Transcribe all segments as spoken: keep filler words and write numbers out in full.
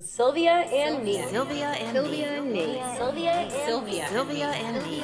Sylvia and me. Sylvia and Sylvia and me. Sylvia and Sylvia. Sylvia and me.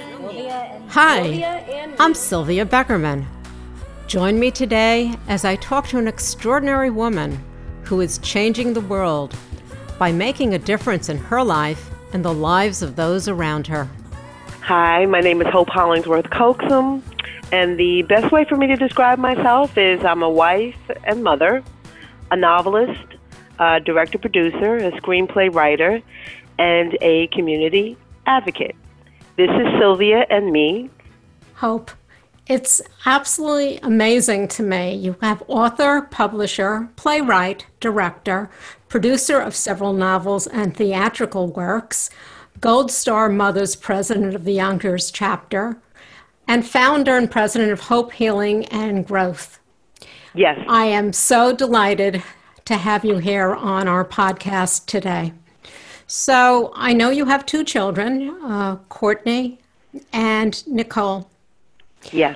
Hi, I'm Sylvia Beckerman. Join me today as I talk to an extraordinary woman who is changing the world by making a difference in her life and the lives of those around her. Hi, my name is Hope Hollingsworth Coaxum, and the best way for me to describe myself is I'm a wife and mother, a novelist, a director-producer, a screenplay writer, and a community advocate. This is Sylvia and me. Hope, it's absolutely amazing to me. You have author, publisher, playwright, director, producer of several novels and theatrical works, Gold Star Mothers President of the Yonkers chapter, and founder and president of Hope Healing and Growth. Yes. I am so delighted to have you here on our podcast today. So I know you have two children, uh, Courtney and Nicole. Yes.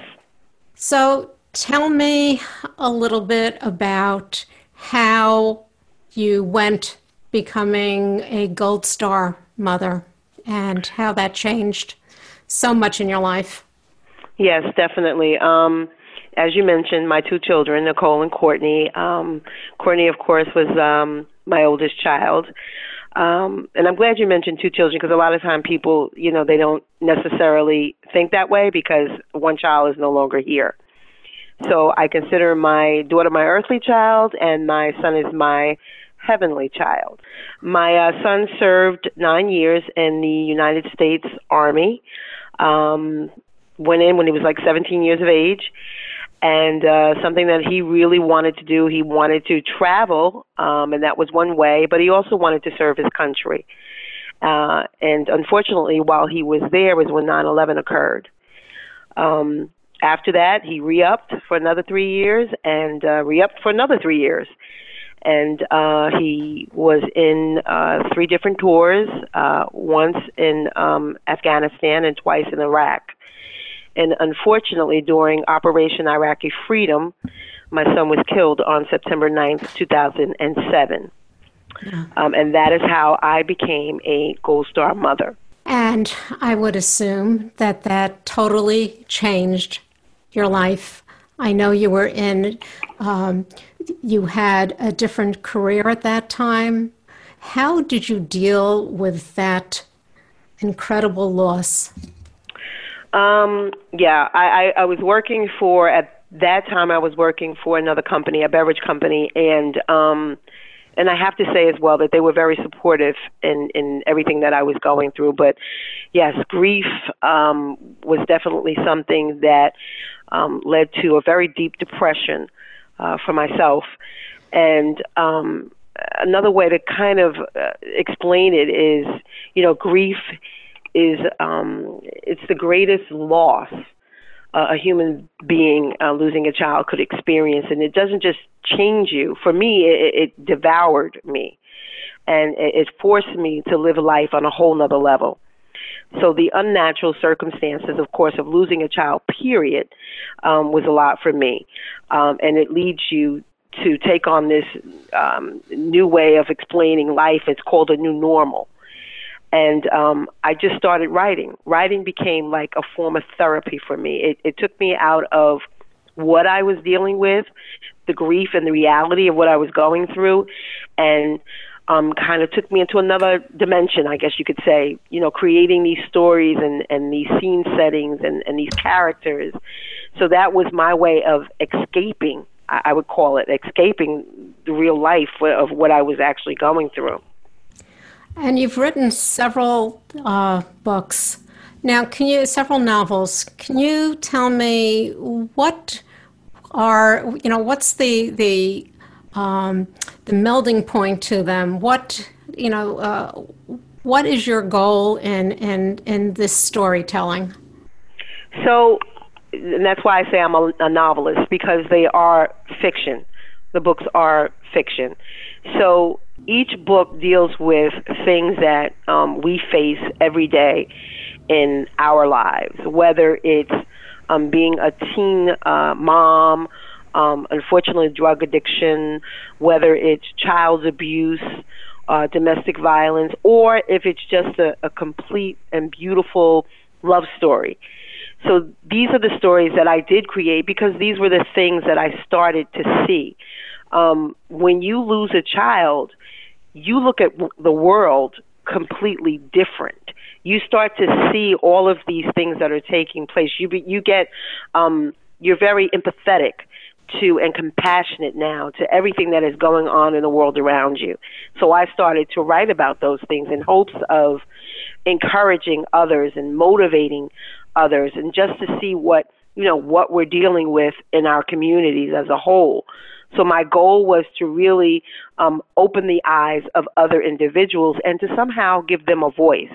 So tell me a little bit about how you went becoming a Gold Star mother and how that changed so much in your life. Yes, definitely. Um, as you mentioned, my two children, Nicole and Courtney. Um, Courtney, of course, was um, my oldest child. Um, and I'm glad you mentioned two children because a lot of time people, you know, they don't necessarily think that way because one child is no longer here. So I consider my daughter my earthly child and my son is my heavenly child. My uh, son served nine years in the United States Army. Um, went in when he was like seventeen years of age. And uh, something that he really wanted to do, he wanted to travel, um, and that was one way, but he also wanted to serve his country. Uh, and unfortunately, while he was there was when nine eleven occurred. Um, after that, he re-upped for another three years and uh, re-upped for another three years. And uh, he was in uh, three different tours, uh, once in um, Afghanistan and twice in Iraq. And unfortunately, during Operation Iraqi Freedom, my son was killed on September ninth, two thousand seven. Yeah. Um, and that is how I became a Gold Star mother. And I would assume that that totally changed your life. I know you were in, um, you had a different career at that time. How did you deal with that incredible loss? Um, yeah, I, I, I was working for, at that time I was working for another company, a beverage company, and um, and I have to say as well that they were very supportive in, in everything that I was going through. But yes, grief um, was definitely something that um, led to a very deep depression uh, for myself. And um, another way to kind of uh, explain it is, you know, grief is um, it's the greatest loss uh, a human being uh, losing a child could experience, and it doesn't just change you. For me, it, it devoured me, and it, it forced me to live life on a whole nother level. So the unnatural circumstances, of course, of losing a child, period, um, was a lot for me, um, and it leads you to take on this um, new way of explaining life. It's called a new normal. And um, I just started writing. Writing became like a form of therapy for me. It, it took me out of what I was dealing with, the grief and the reality of what I was going through, and um, kind of took me into another dimension, I guess you could say, you know, creating these stories and, and these scene settings and, and these characters. So that was my way of escaping, I, I would call it, escaping the real life of what I was actually going through. And you've written several uh, books. Now, can you, several novels. Can you tell me what are, you know, what's the the um, the melding point to them? What, you know, uh, what is your goal in in in this storytelling? So, and that's why I say I'm a, a novelist, because they are fiction. The books are fiction. So each book deals with things that um, we face every day in our lives, whether it's um, being a teen uh, mom, um, unfortunately drug addiction, whether it's child abuse, uh, domestic violence, or if it's just a, a complete and beautiful love story. So these are the stories that I did create because these were the things that I started to see. Um, when you lose a child, you look at w- the world completely different. You start to see all of these things that are taking place. You be, you get um, you're very empathetic to and compassionate now to everything that is going on in the world around you. So I started to write about those things in hopes of encouraging others and motivating others, and just to see what you know what we're dealing with in our communities as a whole. So my goal was to really um, open the eyes of other individuals and to somehow give them a voice.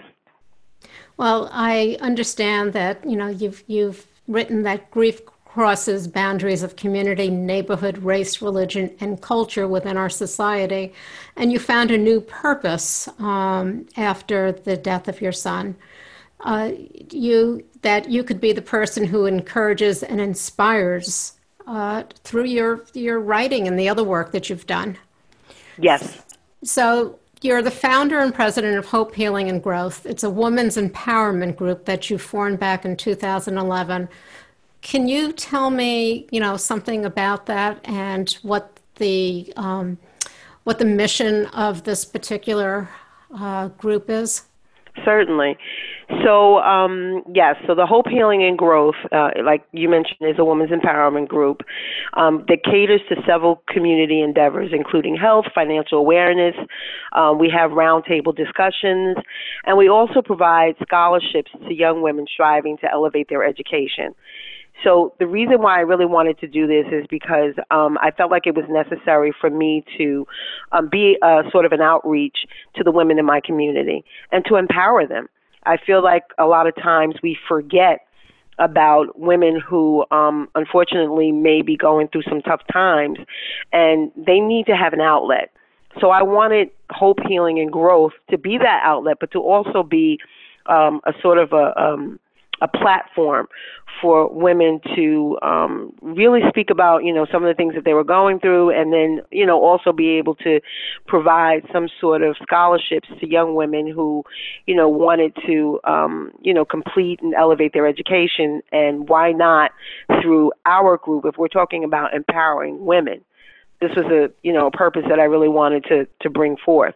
Well, I understand that, you know, you've you've written that grief crosses boundaries of community, neighborhood, race, religion, and culture within our society. And you found a new purpose um, after the death of your son. Uh, you that you could be the person who encourages and inspires uh, through your your writing and the other work that you've done. Yes. So you're the founder and president of Hope, Healing, and Growth. It's a women's empowerment group that you formed back in two thousand eleven. Can you tell me, you know, something about that and what the um, what the mission of this particular uh, group is? Certainly. So, um, yes, so the Hope, Healing, and Growth, uh, like you mentioned, is a women's empowerment group um, that caters to several community endeavors, including health, financial awareness. Um, we have roundtable discussions, and we also provide scholarships to young women striving to elevate their education. So the reason why I really wanted to do this is because um, I felt like it was necessary for me to um, be a, sort of an outreach to the women in my community and to empower them. I feel like a lot of times we forget about women who um, unfortunately may be going through some tough times, and they need to have an outlet. So I wanted Hope, Healing, and Growth to be that outlet, but to also be um, a sort of a um, a platform for women to um, really speak about, you know, some of the things that they were going through, and then, you know, also be able to provide some sort of scholarships to young women who, you know, wanted to, um, you know, complete and elevate their education. And why not through our group, if we're talking about empowering women? This was a, you know, a purpose that I really wanted to, to bring forth.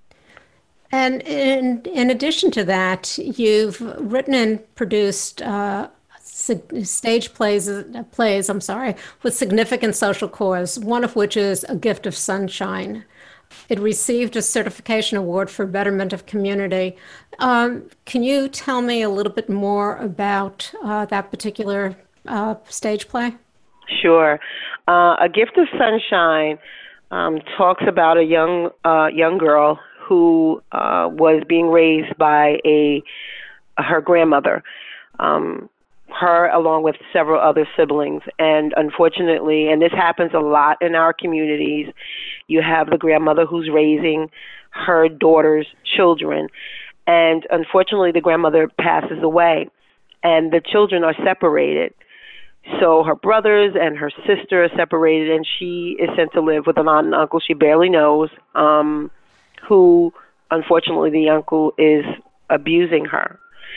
And in, in addition to that, you've written and produced uh, stage plays, plays, I'm sorry, with significant social cause, one of which is A Gift of Sunshine. It received a certification award for betterment of community. Um, can you tell me a little bit more about uh, that particular uh, stage play? Sure. Uh, A Gift of Sunshine um, talks about a young uh, young girl who uh, was being raised by a her grandmother, um, her along with several other siblings. And unfortunately, and this happens a lot in our communities, you have the grandmother who's raising her daughter's children. And unfortunately, the grandmother passes away, and the children are separated. So her brothers and her sister are separated, and she is sent to live with an aunt and uncle she barely knows, um, who, unfortunately, the uncle is abusing her.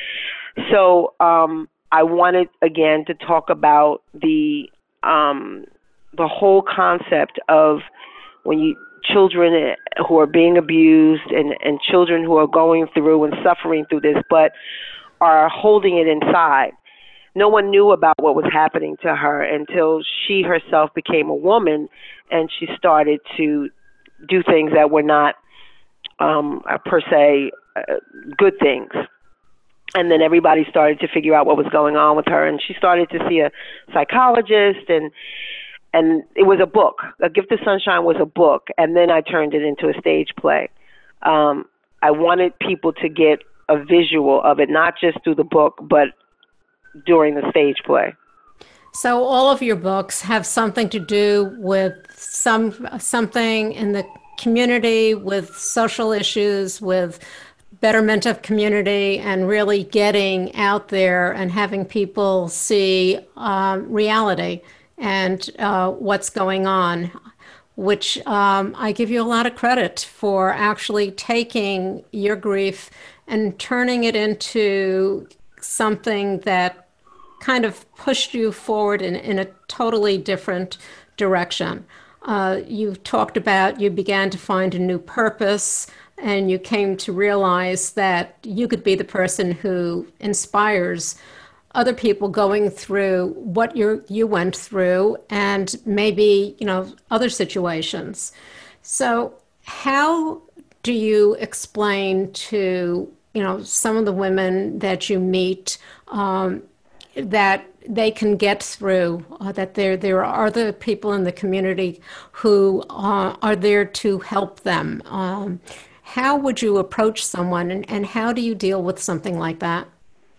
So um, I wanted, again, to talk about the um, the whole concept of when you children who are being abused and, and children who are going through and suffering through this, but are holding it inside. No one knew about what was happening to her until she herself became a woman, and she started to do things that were not Um, uh, per se, uh, good things. And then everybody started to figure out what was going on with her, and she started to see a psychologist, and and it was a book. A Gift of Sunshine was a book, and then I turned it into a stage play. Um, I wanted people to get a visual of it, not just through the book, but during the stage play. So all of your books have something to do with some something in the community, with social issues, with betterment of community, and really getting out there and having people see um, reality and uh, what's going on. which um, I give you a lot of credit for actually taking your grief and turning it into something that kind of pushed you forward in, in a totally different direction. Uh, you talked about you began to find a new purpose, and you came to realize that you could be the person who inspires other people going through what you you went through, and maybe, you know, other situations. So how do you explain to, you know, some of the women that you meet um, that they can get through, uh, that there there are other people in the community who uh, are there to help them? Um, how would you approach someone, and, and how do you deal with something like that?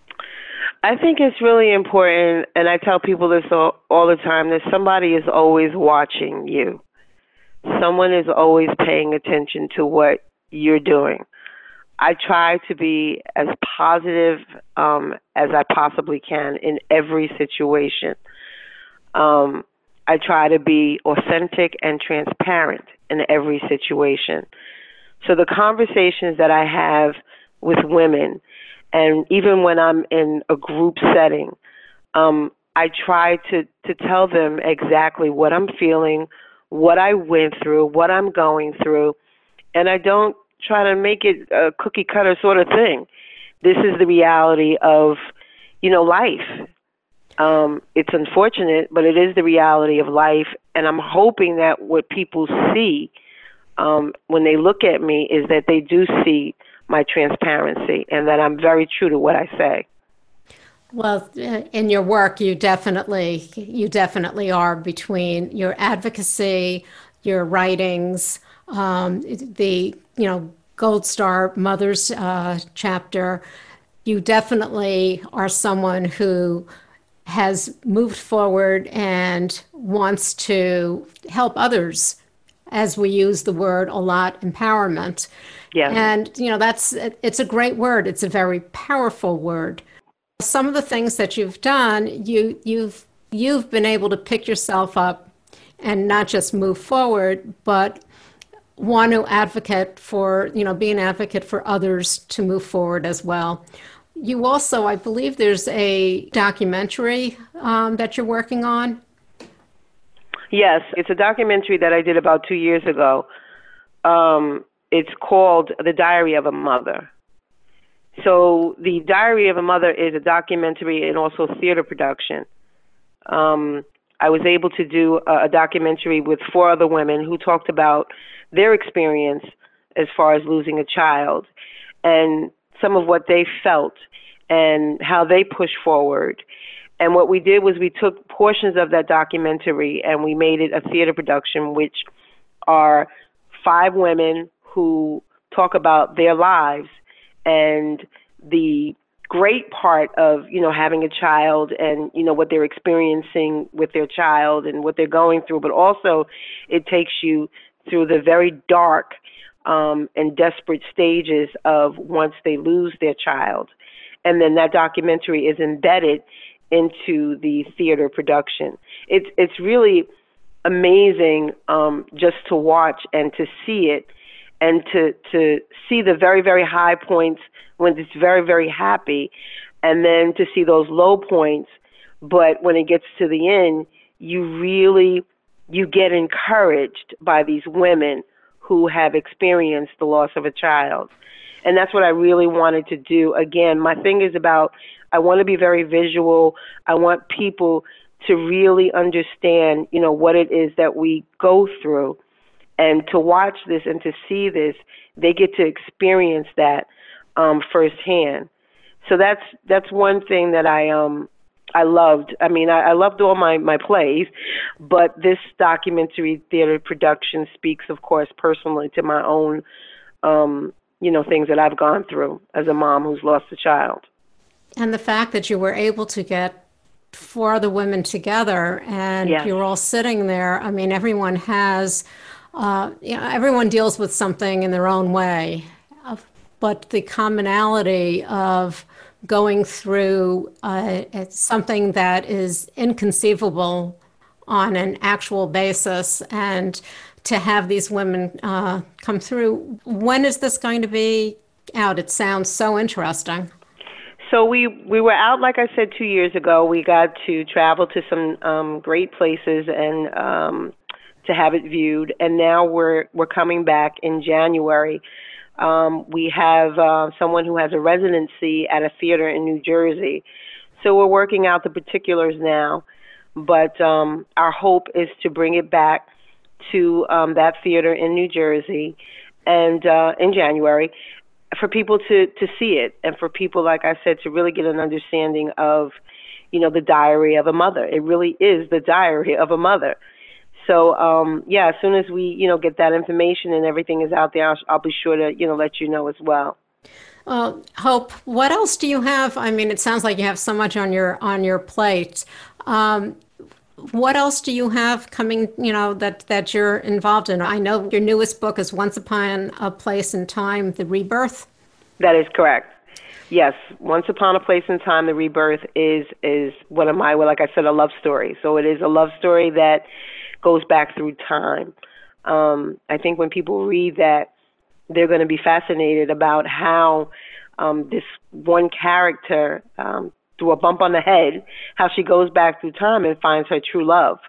I think it's really important, and I tell people this all, all the time, that somebody is always watching you. Someone is always paying attention to what you're doing. I try to be as positive um, as I possibly can in every situation. Um, I try to be authentic and transparent in every situation. So the conversations that I have with women, and even when I'm in a group setting, um, I try to, to tell them exactly what I'm feeling, what I went through, what I'm going through, and I don't try to make it a cookie cutter sort of thing. This is the reality of, you know, life. Um, it's unfortunate, but it is the reality of life, and I'm hoping that what people see um, when they look at me is that they do see my transparency and that I'm very true to what I say. Well, in your work, you definitely, you definitely are, between your advocacy, your writings, um, the, you know, Gold Star Mothers uh, chapter. You definitely are someone who has moved forward and wants to help others, as we use the word a lot, empowerment. Yeah. And, you know, that's, it's a great word. It's a very powerful word. Some of the things that you've done, you, you've, you've been able to pick yourself up and not just move forward, but want to advocate for, you know, be an advocate for others to move forward as well. You also, I believe there's a documentary um, that you're working on. Yes, it's a documentary that I did about two years ago. Um, it's called The Diary of a Mother. So The Diary of a Mother is a documentary and also theater production. Um, I was able to do a, a documentary with four other women who talked about their experience as far as losing a child and some of what they felt and how they pushed forward. And what we did was we took portions of that documentary and we made it a theater production, which are five women who talk about their lives and the great part of, you know, having a child and, you know, what they're experiencing with their child and what they're going through. But also it takes you through the very dark um, and desperate stages of once they lose their child. And then that documentary is embedded into the theater production. It's it's really amazing um, just to watch and to see it and to, to see the very, very high points when it's very, very happy, and then to see those low points. But when it gets to the end, you really, you get encouraged by these women who have experienced the loss of a child. And that's what I really wanted to do. Again, my thing is about, I want to be very visual. I want people to really understand, you know, what it is that we go through. And to watch this and to see this, they get to experience that um, firsthand. So that's that's one thing that I um I loved. I mean, I, I loved all my, my plays, but this documentary theater production speaks, of course, personally to my own, um, you know, things that I've gone through as a mom who's lost a child. And the fact that you were able to get four other women together and Yes. you're all sitting there. I mean, everyone has, uh, you know, everyone deals with something in their own way. Uh, But the commonality of going through uh, it's something that is inconceivable on an actual basis, and to have these women uh, come through. When is this going to be out? It sounds so interesting. So we, we were out, like I said, two years ago. We got to travel to some um, great places and um, to have it viewed. And now we're we're coming back in January. Um, we have uh, someone who has a residency at a theater in New Jersey. So we're working out the particulars now. But um, our hope is to bring it back to um, that theater in New Jersey and uh, in January, for people to, to see it, and for people, like I said, to really get an understanding of, you know, the diary of a mother. It really is the diary of a mother. So, um, yeah, as soon as we, you know, get that information and everything is out there, I'll, I'll be sure to, you know, let you know as well. Well, Hope, what else do you have? I mean, it sounds like you have so much on your on your plate. Um, What else do you have coming, you know, that, that you're involved in? I know your newest book is Once Upon a Place in Time, The Rebirth. That is correct. Yes, Once Upon a Place in Time, The Rebirth is, is one of my, well, like I said, a love story. So it is a love story that goes back through time. Um, I think when people read that, they're going to be fascinated about how um, this one character, um, through a bump on the head, how she goes back through time and finds her true love.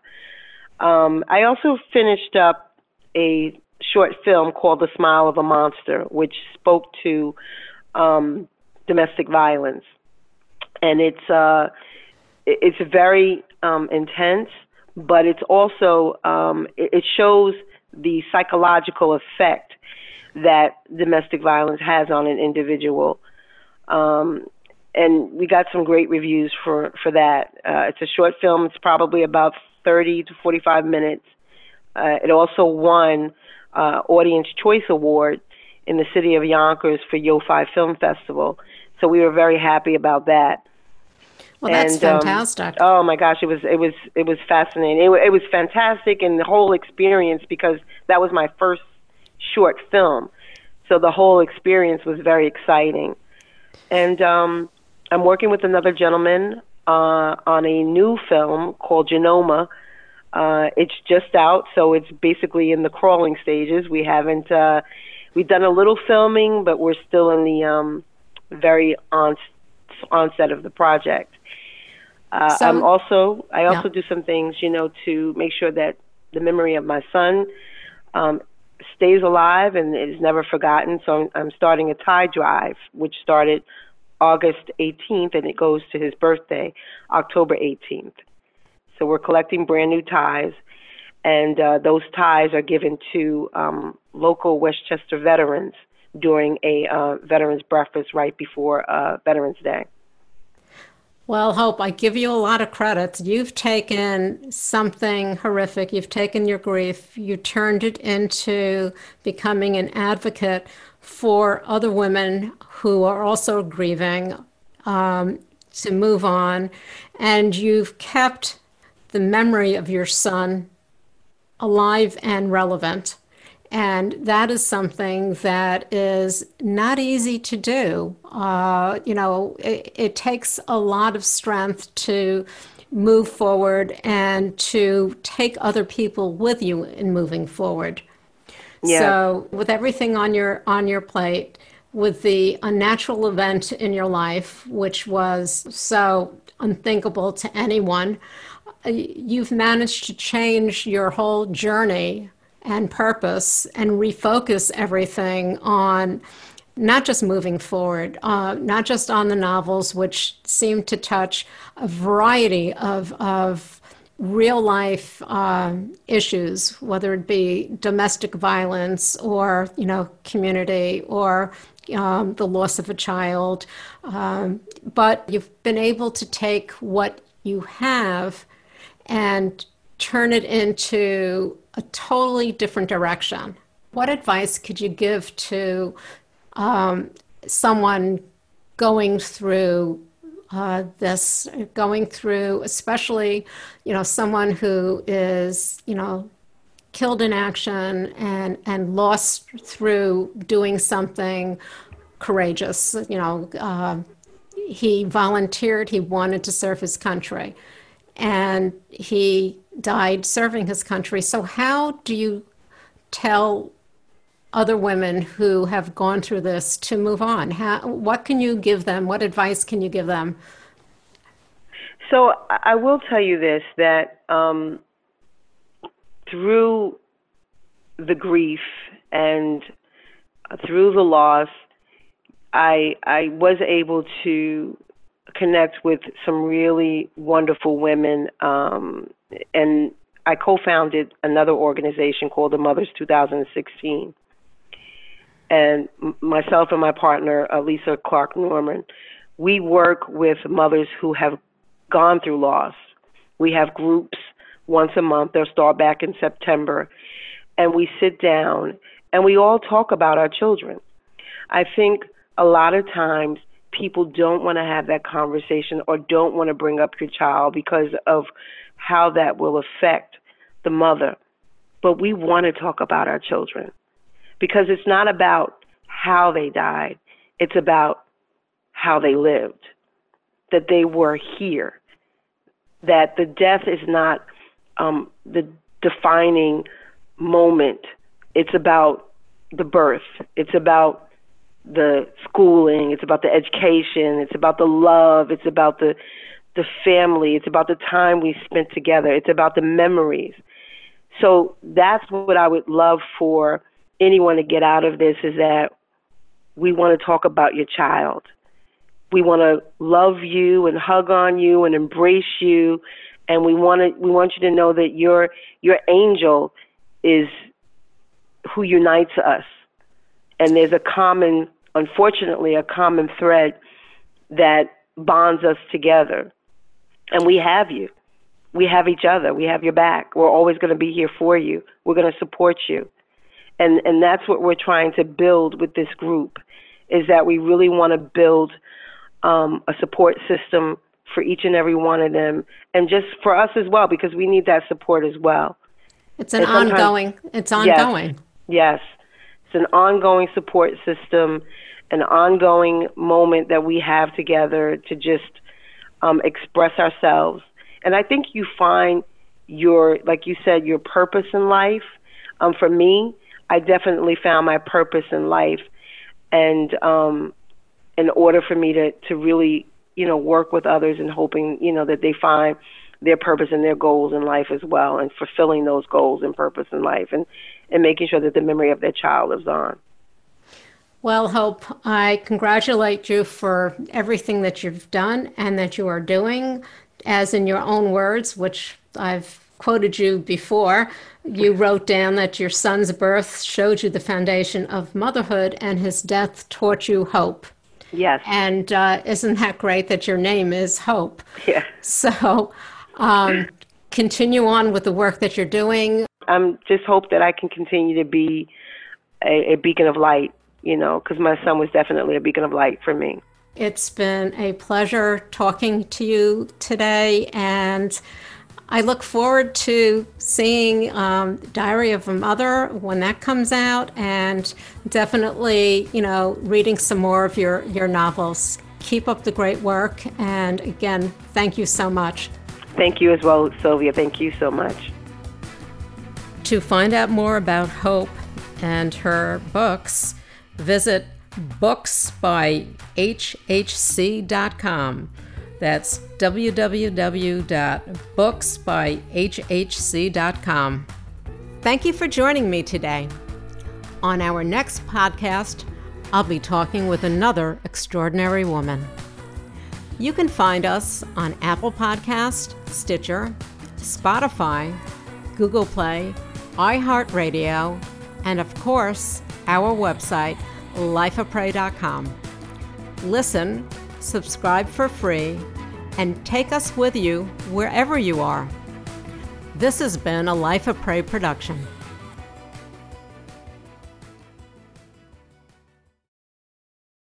Um, I also finished up a short film called The Smile of a Monster, which spoke to um, domestic violence. And it's uh, it's very um, intense, but it's also, um, it, it shows the psychological effect that domestic violence has on an individual. Um, And we got some great reviews for, for that. Uh, it's a short film. It's probably about thirty to forty-five minutes. Uh, it also won uh, Audience Choice Award in the city of Yonkers for Yo-Fi Film Festival. So we were very happy about that. Well, that's and, um, fantastic. oh my gosh, it was it was it was fascinating. It, it was fantastic, and the whole experience, because that was my first short film. So the whole experience was very exciting. And um, I'm working with another gentleman uh, on a new film called Genoma. Uh, it's just out, so it's basically in the crawling stages. We haven't, uh, we've done a little filming, but we're still in the um, very on, onset of the project. Uh, So- I'm also, I also Yeah. do some things, you know, to make sure that the memory of my son um, stays alive and is never forgotten. So I'm, I'm starting a tie drive, which started August eighteenth, and it goes to his birthday, October eighteenth. So we're collecting brand new ties, and uh, those ties are given to um, local Westchester veterans during a uh, veterans breakfast right before uh, Veterans Day. Well, Hope, I give you a lot of credit. You've taken something horrific, you've taken your grief, you turned it into becoming an advocate for other women who are also grieving, um, to move on, and you've kept the memory of your son alive and relevant. And that is something that is not easy to do. Uh, you know, it, it takes a lot of strength to move forward and to take other people with you in moving forward. Yeah. So with everything on your on your plate, with the unnatural event in your life, which was so unthinkable to anyone, uh, you've managed to change your whole journey and purpose and refocus everything on not just moving forward, uh, not just on the novels, which seem to touch a variety of, of real life uh, issues, whether it be domestic violence or, you know, community or um, the loss of a child. Um, but you've been able to take what you have and turn it into a totally different direction. What advice could you give to um, someone going through uh, this, going through, especially, you know, someone who is, you know, killed in action and, and lost through doing something courageous? You know, uh, he volunteered, he wanted to serve his country, and he died serving his country. So how do you tell other women who have gone through this to move on? How, what can you give them? What advice can you give them? So I I will tell you this, that um, through the grief and through the loss, I I was able to connect with some really wonderful women, um, and I co-founded another organization called the Mothers two thousand sixteen. And m- myself and my partner, uh, Lisa Clark Norman, we work with mothers who have gone through loss. We have groups once a month. They'll start back in September. And we sit down and we all talk about our children. I think a lot of times people don't want to have that conversation or don't want to bring up your child because of how that will affect the mother. But we want to talk about our children because it's not about how they died. It's about how they lived, that they were here, that the death is not um, the defining moment. It's about the birth. It's about the schooling. It's about the education. It's about the love. It's about the the family. It's about the time we spent together. It's about the memories. So that's what I would love for anyone to get out of this, is that we want to talk about your child. We want to love you and hug on you and embrace you, and we want to we want you to know that your your angel is who unites us. And there's a common, unfortunately, a common thread that bonds us together. And we have you. We have each other. We have your back. We're always going to be here for you. We're going to support you. And and that's what we're trying to build with this group, is that we really want to build um, a support system for each and every one of them, and just for us as well, because we need that support as well. It's an ongoing, it's ongoing. Yes, yes. It's an ongoing support system, an ongoing moment that we have together to just um, express ourselves. And I think you find your, like you said, your purpose in life. Um, for me, I definitely found my purpose in life. And um, in order for me to, to really, you know, work with others and hoping, you know, that they find their purpose and their goals in life as well, and fulfilling those goals and purpose in life, and, and making sure that the memory of their child lives on. Well, Hope, I congratulate you for everything that you've done and that you are doing. As in your own words, which I've quoted you before, you wrote down that your son's birth showed you the foundation of motherhood and his death taught you hope. Yes. And uh, isn't that great that your name is Hope? Yeah. So um, continue on with the work that you're doing. I'm just hope that I can continue to be a, a beacon of light, you know, because my son was definitely a beacon of light for me. It's been a pleasure talking to you today, and I look forward to seeing um, Diary of a Mother when that comes out, and definitely, you know, reading some more of your, your novels. Keep up the great work, and again, thank you so much. Thank you as well, Sylvia. Thank you so much. To find out more about Hope and her books, visit books by h h c dot com. That's w w w dot books by h h c dot com. Thank you for joining me today. On our next podcast, I'll be talking with another extraordinary woman. You can find us on Apple Podcast, Stitcher, Spotify, Google Play, iHeartRadio, and of course, our website, life of prey dot com. Listen, subscribe for free, and take us with you wherever you are. This has been a Life of Prey production.